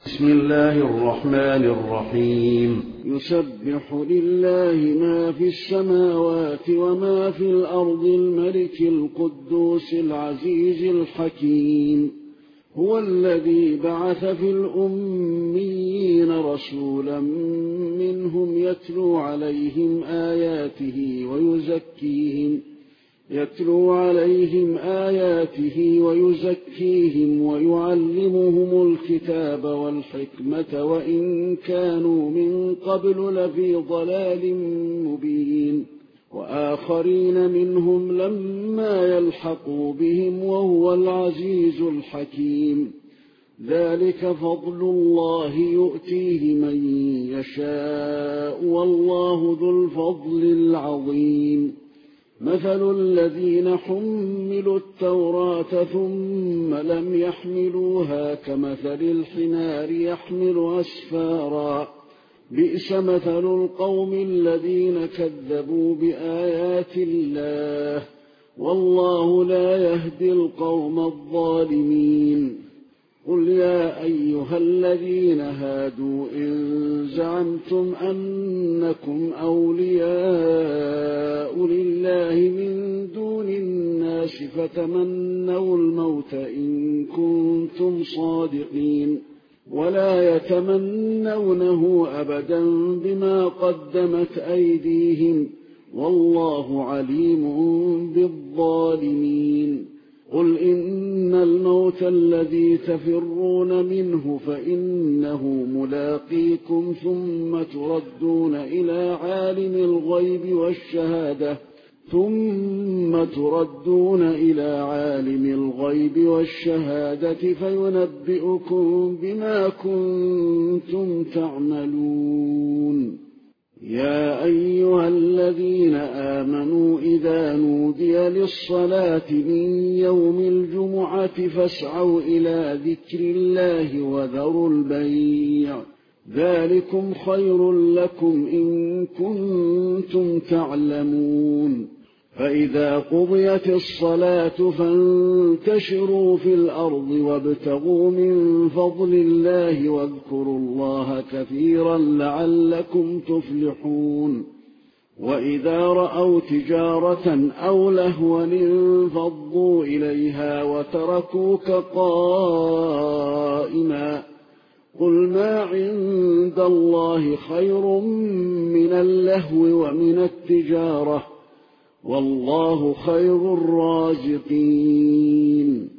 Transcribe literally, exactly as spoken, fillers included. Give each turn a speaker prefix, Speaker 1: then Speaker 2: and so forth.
Speaker 1: بسم الله الرحمن الرحيم.
Speaker 2: يسبح لله ما في السماوات وما في الأرض الملك القدوس العزيز الحكيم. هو الذي بعث في الأميين رسولا منهم يتلو عليهم آياته ويزكيهم يتلو عليهم آياته ويزكيهم ويعلمهم الكتاب والحكمة وإن كانوا من قبل لفي ضلال مبين. وآخرين منهم لما يلحقوا بهم وهو العزيز الحكيم. ذلك فضل الله يؤتيه من يشاء والله ذو الفضل العظيم. مثل الذين حملوا التوراة ثم لم يحملوها كمثل الحمار يحمل أسفارا بئس مثل القوم الذين كذبوا بآيات الله والله لا يهدي القوم الظالمين. قل يا أيها الذين هادوا إن زعمتم أنكم أولياء لله من دون الناس فتمنوا الموت إن كنتم صادقين ولا يتمنونه أبدا بما قدمت أيديهم والله عليم بالظالمين. قل إن الموت الذي تفرون منه فإنه ملاقيكم ثم تردون إلى عالم الغيب والشهادة ثم تردون إلى عالم الغيب والشهادة فينبئكم بما كنتم تعملون. يا أيها الذين آمنوا إذا نودي للصلاة من يوم الجمعة فاسعوا إلى ذكر الله وذروا البيع ذلكم خير لكم إن كنتم تعلمون. فإذا قضيت الصلاة فانتشروا في الأرض وابتغوا من فضل الله واذكروا الله كثيرا لعلكم تفلحون. وإذا رأوا تجارة أو لهوا انفضوا إليها وتركوك قائما قل ما عند الله خير من اللهو ومن التجارة والله خير الرازقين.